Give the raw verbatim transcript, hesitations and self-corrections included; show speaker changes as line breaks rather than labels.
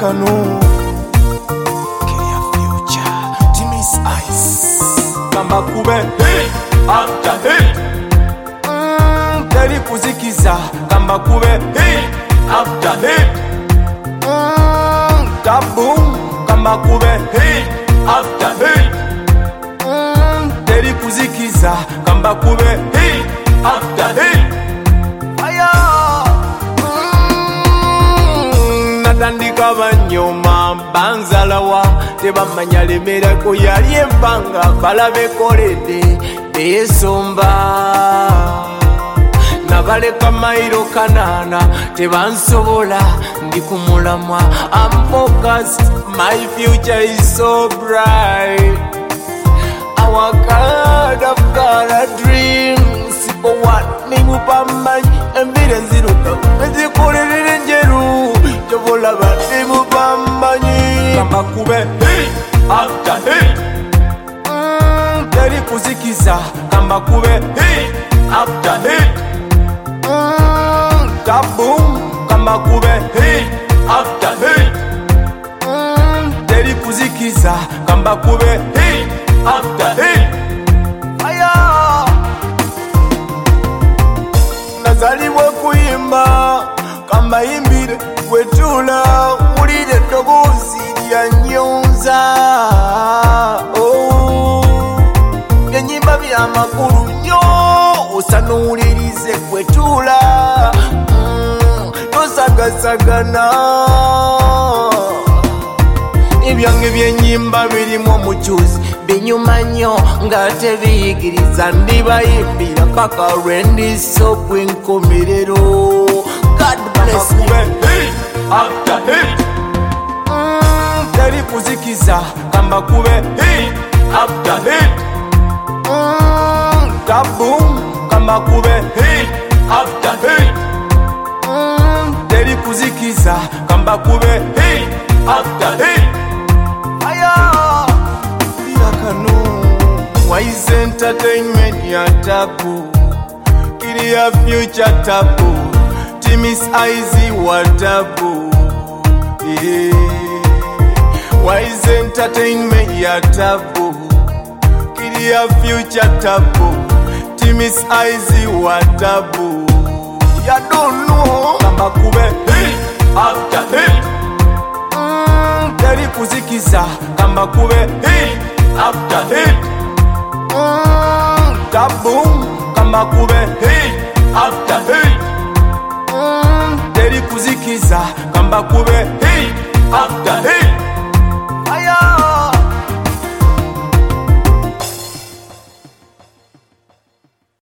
Kano Kenya Future Timmy's Eyes Kamba kube hit after hit mm, Teri kuzikiza Kamba kube hit after hit mm, Taboom Kamba kube hit after hit mm, Teri kuzikiza Kamba kube hit after hit Natandika banyoma banzalawa tebamanya lemerako yali empanga balabekolede besomba nabaleka mairo kanana tebansobola ndi kumulamwa. I'm focused, my future is so bright. Our God, I've got a dream. Sipo what ni mupamanyi embire nziruka ezikolere njeru tobola bati mupamanyi kamba kube hit after hit mm, teri kuzikiza kamba kube hit after hit mm, taboom kamba kube hit after hit mm, teri kuzikiza kamba kube hit after hit nazaliwe kuyimba kamba imbire wetula ulire dogozi lya nyonza oh. Byenyimba bya makulu nyo osanuulirize kwetula mm. Tosagasagana ebyange byenyimba birimu omukyuzi binyuma nnyo nga tebiyigiriza ndibayimbira paka lwendiso bwenkomerero. God bless me. Hit after hit mm, teri kuzikiza kamba kube hit after hit mm, taboom kamba kube hit after hit mm, teri kuzikiza kamba kube hit after hit Wise entertainment ya tabu Kiriya Future tabu Timmy's Eyes wa tabu yeah. Wise entertainment ya tabu Kiriya Future tabu Timmy's Eyes wa tabu. Ya don't know kamba kube hit after hit mm, teri kuzikiza kamba kube hit after hit mm, taboom kamba kube hit after hit mm, teri kuzikiza kamba kube hit after hit.